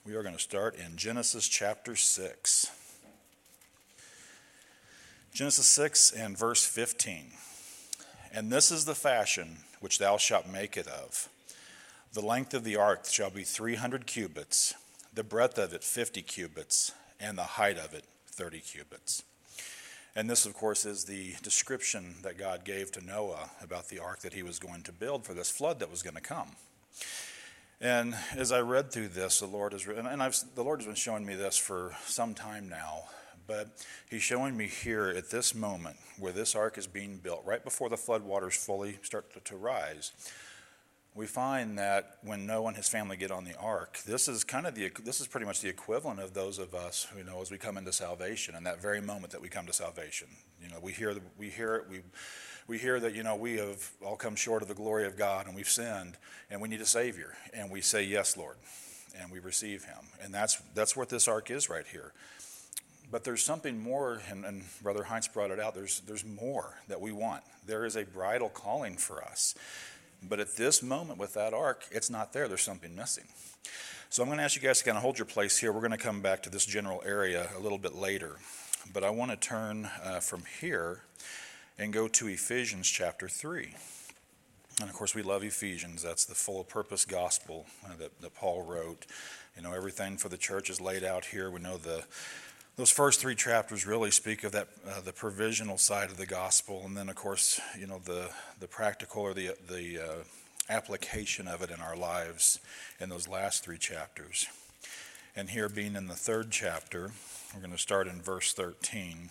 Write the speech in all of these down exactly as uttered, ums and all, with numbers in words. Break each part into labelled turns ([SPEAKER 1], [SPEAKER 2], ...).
[SPEAKER 1] We are going to start in Genesis chapter six. Genesis six and verse fifteen. And this is the fashion which thou shalt make it of. The length of the ark shall be three hundred cubits, the breadth of it fifty cubits, and the height of it thirty cubits. And this, of course, is the description that God gave to Noah about the ark that he was going to build for this flood that was going to come. And as I read through this, the Lord has and I've, the Lord has been showing me this for some time now, but He's showing me here at this moment where this ark is being built, right before the flood waters fully start to, to rise. We find that when Noah and his family get on the ark, this is kind of the this is pretty much the equivalent of those of us who know as we come into salvation, and that very moment that we come to salvation. You know, we hear the, we hear it we. We hear that, you know, we have all come short of the glory of God and we've sinned and we need a Savior. And we say, yes, Lord, and we receive Him. And that's that's what this ark is right here. But there's something more, and, and Brother Heinz brought it out, there's, there's more that we want. There is a bridal calling for us. But at this moment with that ark, it's not there. There's something missing. So I'm going to ask you guys to kind of hold your place here. We're going to come back to this general area a little bit later. But I want to turn uh, from here and go to Ephesians chapter three. And of course we love Ephesians. That's the full purpose gospel uh, that, that Paul wrote. You know, everything for the church is laid out here. We know the those first three chapters really speak of that uh, the provisional side of the gospel, and then of course, you know, the the practical or the the uh, application of it in our lives in those last three chapters. And here being in the third chapter, we're going to start in verse thirteen.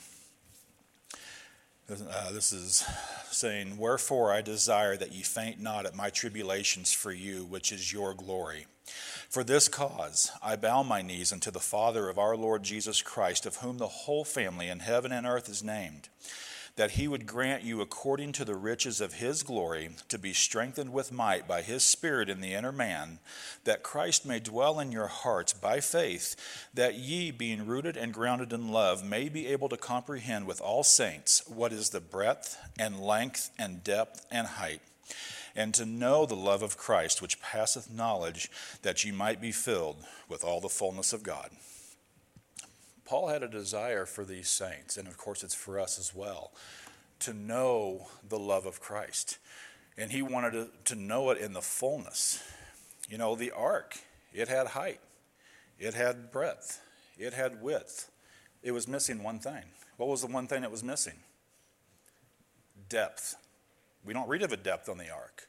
[SPEAKER 1] Uh, this is saying, wherefore I desire that ye faint not at my tribulations for you, which is your glory. For this cause I bow my knees unto the Father of our Lord Jesus Christ, of whom the whole family in heaven and earth is named, that he would grant you according to the riches of his glory to be strengthened with might by his Spirit in the inner man, that Christ may dwell in your hearts by faith, that ye, being rooted and grounded in love, may be able to comprehend with all saints what is the breadth and length and depth and height, and to know the love of Christ, which passeth knowledge, that ye might be filled with all the fullness of God. Paul had a desire for these saints, and of course it's for us as well, to know the love of Christ. And he wanted to, to know it in the fullness. You know, the ark, it had height, it had breadth, it had width. It was missing one thing. What was the one thing it was missing? Depth. We don't read of a depth on the ark.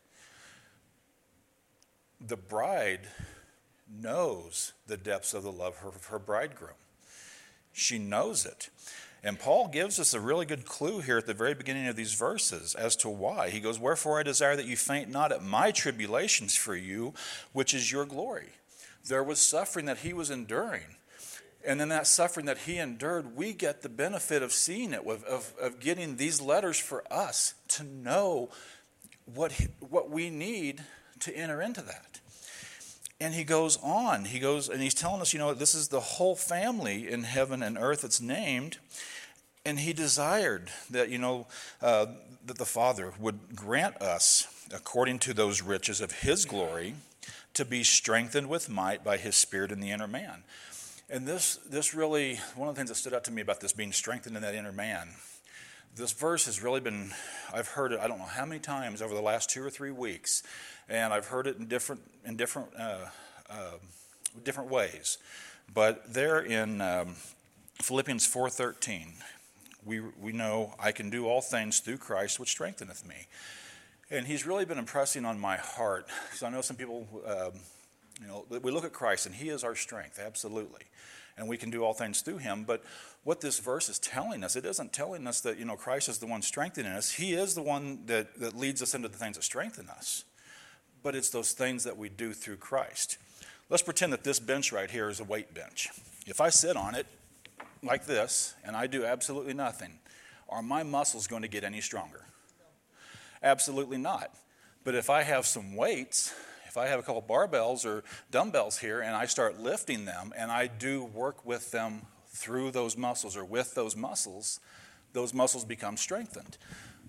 [SPEAKER 1] The bride knows the depths of the love of her bridegroom. She knows it. And Paul gives us a really good clue here at the very beginning of these verses as to why. He goes, wherefore I desire that you faint not at my tribulations for you, which is your glory. There was suffering that he was enduring. And then that suffering that he endured, we get the benefit of seeing it, of, of, of getting these letters for us to know what, he, what we need to enter into that. And he goes on, he goes, and he's telling us, you know, this is the whole family in heaven and earth that's named. And he desired that, you know, uh, that the Father would grant us, according to those riches of his glory, to be strengthened with might by his Spirit in the inner man. And this, this really, one of the things that stood out to me about this being strengthened in that inner man, this verse has really been, I've heard it, I don't know how many times over the last two or three weeks, and I've heard it in different in different uh, uh, different ways. But there in um, Philippians four thirteen, we we know I can do all things through Christ which strengtheneth me. And he's really been impressing on my heart. So I know some people, um, you know, we look at Christ and he is our strength, absolutely. And we can do all things through him. But what this verse is telling us, it isn't telling us that, you know, Christ is the one strengthening us. He is the one that, that leads us into the things that strengthen us. But it's those things that we do through Christ. Let's pretend that this bench right here is a weight bench. If I sit on it like this and I do absolutely nothing, are my muscles going to get any stronger? Absolutely not. But if I have some weights, if I have a couple barbells or dumbbells here and I start lifting them and I do work with them through those muscles or with those muscles, those muscles become strengthened.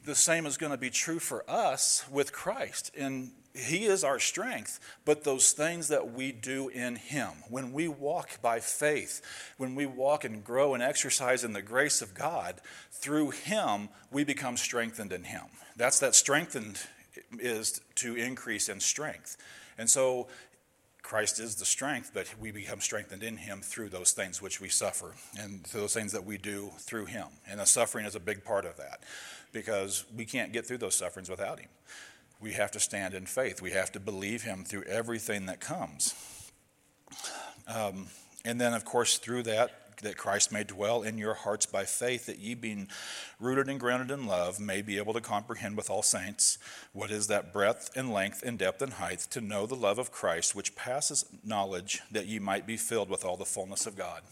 [SPEAKER 1] the same is going to be true for us with Christ. And he is our strength, but those things that we do in him, when we walk by faith, when we walk and grow and exercise in the grace of God, through him, we become strengthened in him. That's that strengthened is to increase in strength. And so Christ is the strength, but we become strengthened in him through those things which we suffer and through those things that we do through him. And the suffering is a big part of that because we can't get through those sufferings without him. We have to stand in faith. We have to believe him through everything that comes. Um, and then, of course, through that, that Christ may dwell in your hearts by faith, that ye being rooted and grounded in love may be able to comprehend with all saints what is that breadth and length and depth and height, to know the love of Christ, which passes knowledge, that ye might be filled with all the fullness of God.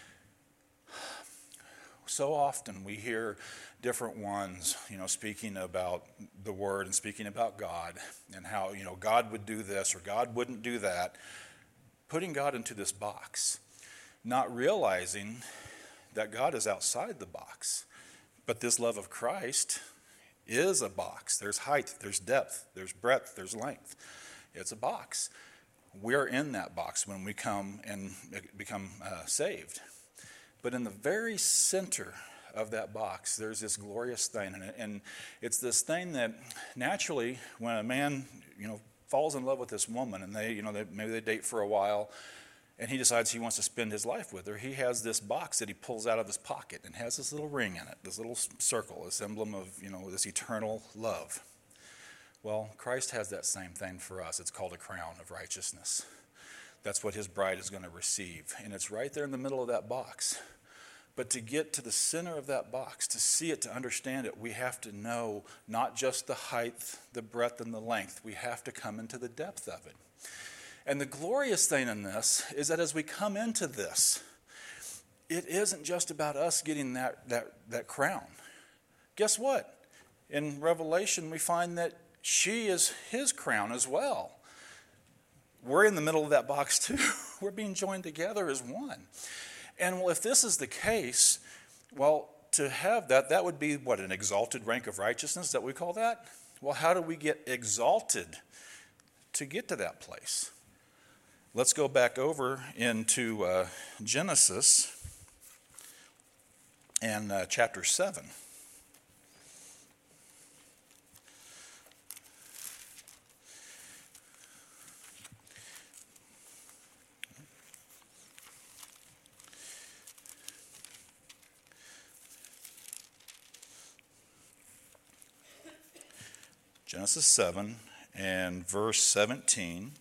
[SPEAKER 1] So often we hear different ones, you know, speaking about the Word and speaking about God and how, you know, God would do this or God wouldn't do that, putting God into this box, not realizing that God is outside the box. But this love of Christ is a box. There's height, there's depth, there's breadth, there's length. It's a box. We're in that box when we come and become uh, saved. But in the very center of that box, there's this glorious thing. And, and it's this thing that naturally, when a man, you know, falls in love with this woman and they, you know, they, maybe they date for a while, and he decides he wants to spend his life with her, he has this box that he pulls out of his pocket and has this little ring in it, this little circle, this emblem of, you know, this eternal love. Well, Christ has that same thing for us. It's called a crown of righteousness. That's what his bride is going to receive. And it's right there in the middle of that box. But to get to the center of that box, to see it, to understand it, we have to know not just the height, the breadth, and the length. We have to come into the depth of it. And the glorious thing in this is that as we come into this, it isn't just about us getting that, that, that crown. Guess what? In Revelation, we find that she is his crown as well. We're in the middle of that box too. We're being joined together as one. And well, if this is the case, well, to have that, that would be what, an exalted rank of righteousness that we call that? Well, how do we get exalted to get to that place? Let's go back over into uh, Genesis and uh, chapter seven. Genesis seven and verse seventeen.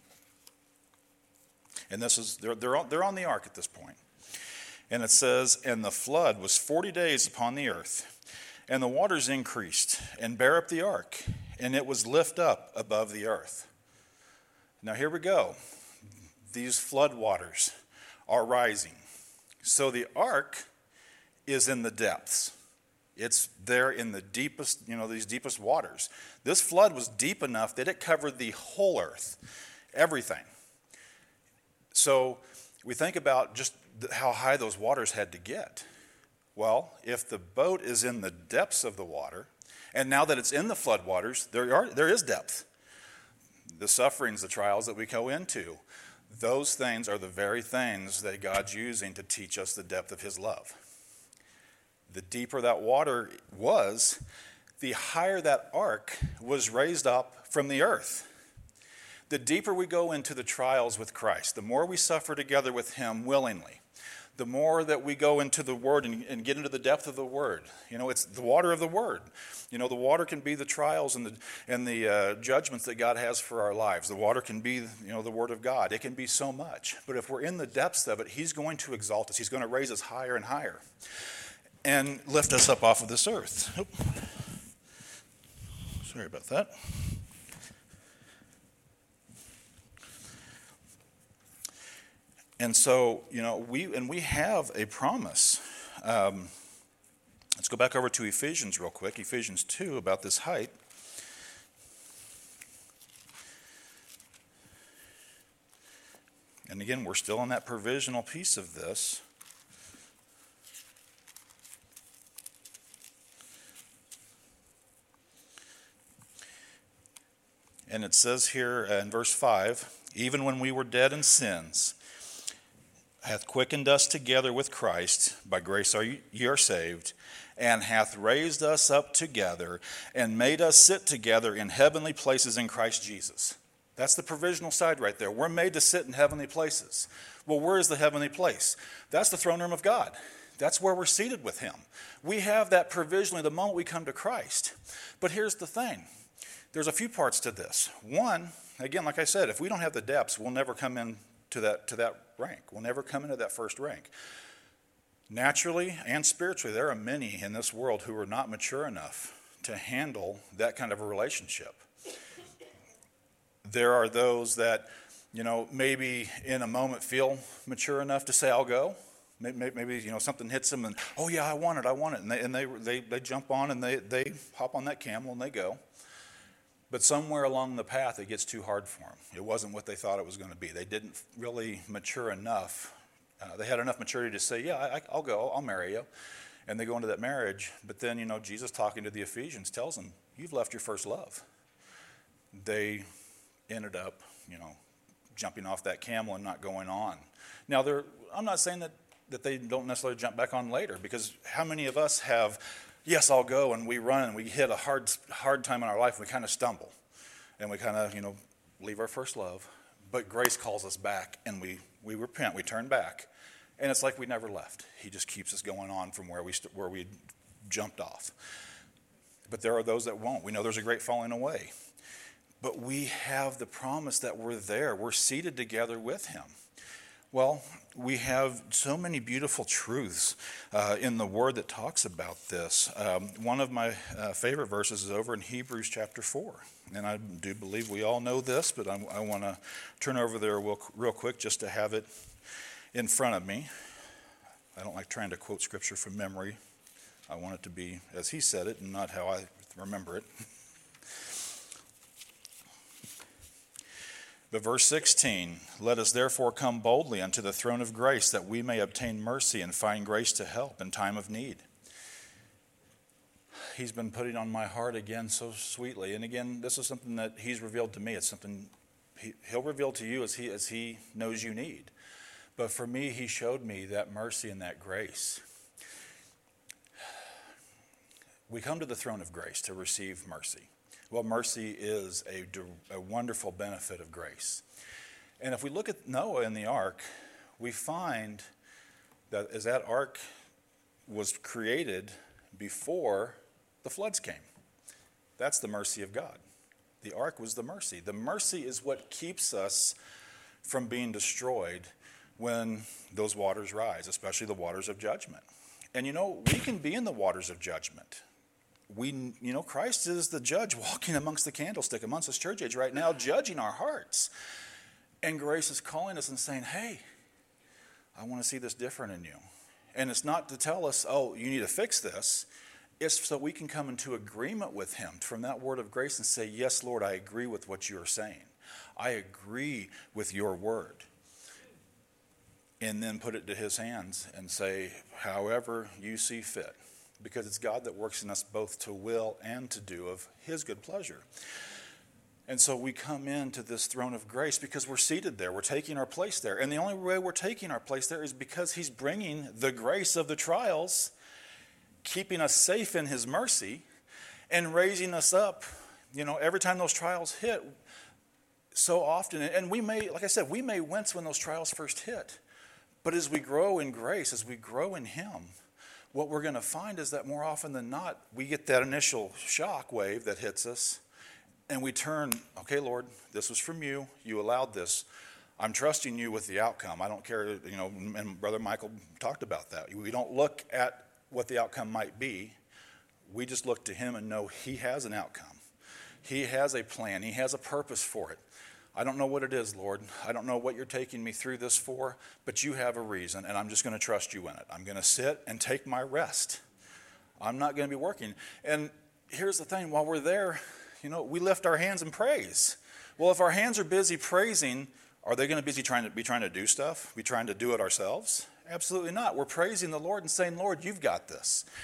[SPEAKER 1] And this is, they're, they're, on, they're on the ark at this point. And it says, and the flood was forty days upon the earth, and the waters increased, and bare up the ark, and it was lift up above the earth. Now here we go. These flood waters are rising. So the ark is in the depths. It's there in the deepest, you know, these deepest waters. This flood was deep enough that it covered the whole earth, everything. So we think about just how high those waters had to get. Well, if the boat is in the depths of the water, and now that it's in the flood waters, there are there is depth. The sufferings, the trials that we go into, those things are the very things that God's using to teach us the depth of his love. The deeper that water was, the higher that ark was raised up from the earth. The deeper we go into the trials with Christ, the more we suffer together with him willingly, the more that we go into the Word and, and get into the depth of the Word. You know, it's the water of the Word. You know, the water can be the trials and the and the uh, judgments that God has for our lives. The water can be, you know, the Word of God. It can be so much. But if we're in the depths of it, he's going to exalt us. He's going to raise us higher and higher and lift us up off of this earth. Oop. Sorry about that. And so, you know, we and we have a promise. Um, let's go back over to Ephesians real quick, Ephesians two, about this height. And again, we're still on that provisional piece of this. And it says here in verse five, even when we were dead in sins, hath quickened us together with Christ, by grace are ye are saved, and hath raised us up together, and made us sit together in heavenly places in Christ Jesus. That's the provisional side right there. We're made to sit in heavenly places. Well, where is the heavenly place? That's the throne room of God. That's where we're seated with him. We have that provisionally the moment we come to Christ. But here's the thing. There's a few parts to this. One, again, like I said, if we don't have the depths, we'll never come in to that, to that rank. We'll never come into that first rank. Naturally and spiritually, there are many in this world who are not mature enough to handle that kind of a relationship. There are those that, you know, maybe in a moment feel mature enough to say, I'll go. Maybe, maybe you know, something hits them and, oh yeah, I want it, I want it. And they, and they, they, they jump on and they, they hop on that camel and they go. But somewhere along the path, it gets too hard for them. It wasn't what they thought it was going to be. They didn't really mature enough. Uh, they had enough maturity to say, yeah, I, I'll go, I'll marry you. And they go into that marriage. But then, you know, Jesus talking to the Ephesians tells them, you've left your first love. They ended up, you know, jumping off that camel and not going on. Now, they're, I'm not saying that, that they don't necessarily jump back on later, because how many of us have, yes, I'll go, and we run and we hit a hard hard time in our life and we kind of stumble and we kind of, you know, leave our first love. But grace calls us back and we, we repent, we turn back. And it's like we never left. He just keeps us going on from where we st- where we jumped off. But there are those that won't. We know there's a great falling away. But we have the promise that we're there. We're seated together with him. Well, we have so many beautiful truths uh, in the Word that talks about this. Um, one of my uh, favorite verses is over in Hebrews chapter four. And I do believe we all know this, but I'm, I want to turn over there real, real quick just to have it in front of me. I don't like trying to quote Scripture from memory. I want it to be as he said it and not how I remember it. But verse sixteen, let us therefore come boldly unto the throne of grace, that we may obtain mercy and find grace to help in time of need. He's been putting on my heart again so sweetly. And again, this is something that he's revealed to me. It's something he, he'll reveal to you as he, as he knows you need. But for me, he showed me that mercy and that grace. We come to the throne of grace to receive mercy. Well, mercy is a, a wonderful benefit of grace. And if we look at Noah in the ark, we find that as that ark was created before the floods came, that's the mercy of God. The ark was the mercy. The mercy is what keeps us from being destroyed when those waters rise, especially the waters of judgment. And you know, we can be in the waters of judgment. We, you know, Christ is the judge walking amongst the candlestick, amongst this church age right now, judging our hearts. And grace is calling us and saying, hey, I want to see this different in you. And it's not to tell us, oh, you need to fix this. It's so we can come into agreement with him from that word of grace and say, yes, Lord, I agree with what you're saying. I agree with your word. And then put it to his hands and say, however you see fit. Because it's God that works in us both to will and to do of his good pleasure. And so we come into this throne of grace because we're seated there. We're taking our place there. And the only way we're taking our place there is because he's bringing the grace of the trials, keeping us safe in his mercy, and raising us up. You know, every time those trials hit, so often, and we may, like I said, we may wince when those trials first hit. But as we grow in grace, as we grow in him, what we're going to find is that more often than not, we get that initial shock wave that hits us, and we turn, okay, Lord, this was from you. You allowed this. I'm trusting you with the outcome. I don't care, you know, and Brother Michael talked about that. We don't look at what the outcome might be. We just look to him and know he has an outcome. He has a plan. He has a purpose for it. I don't know what it is, Lord. I don't know what you're taking me through this for, but you have a reason, and I'm just going to trust you in it. I'm going to sit and take my rest. I'm not going to be working. And here's the thing. While we're there, you know, we lift our hands in praise. Well, if our hands are busy praising, are they going to busy trying to be trying to do stuff? Be trying to do it ourselves? Absolutely not. We're praising the Lord and saying, Lord, you've got this.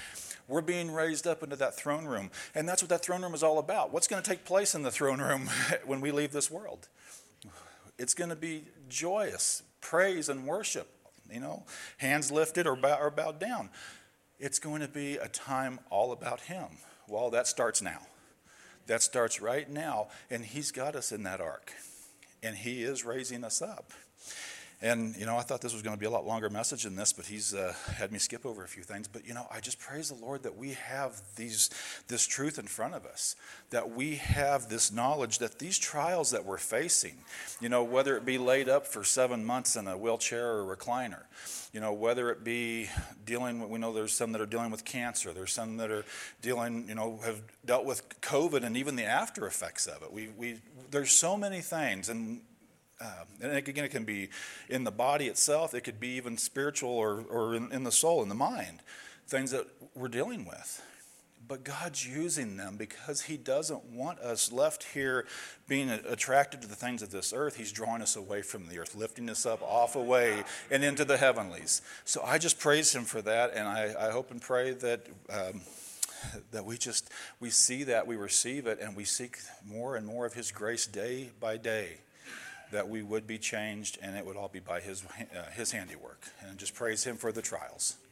[SPEAKER 1] We're being raised up into that throne room. And that's what that throne room is all about. What's going to take place in the throne room when we leave this world? It's going to be joyous praise and worship, you know, hands lifted or, bow, or bowed down. It's going to be a time all about him. Well, that starts now. That starts right now, and he's got us in that ark, and he is raising us up. And, you know, I thought this was going to be a lot longer message than this, but he's uh, had me skip over a few things. But, you know, I just praise the Lord that we have these this truth in front of us, that we have this knowledge that these trials that we're facing, you know, whether it be laid up for seven months in a wheelchair or a recliner, you know, whether it be dealing with, we know there's some that are dealing with cancer, there's some that are dealing, you know, have dealt with COVID and even the after effects of it. We, we, there's so many things, and Uh, and again, it can be in the body itself. It could be even spiritual or, or in, in the soul, in the mind, things that we're dealing with. But God's using them because he doesn't want us left here being attracted to the things of this earth. He's drawing us away from the earth, lifting us up off away and into the heavenlies. So I just praise him for that, and I, I hope and pray that um, that we just we see that, we receive it, and we seek more and more of his grace day by day, that we would be changed, and it would all be by his uh, his handiwork. And just praise him for the trials.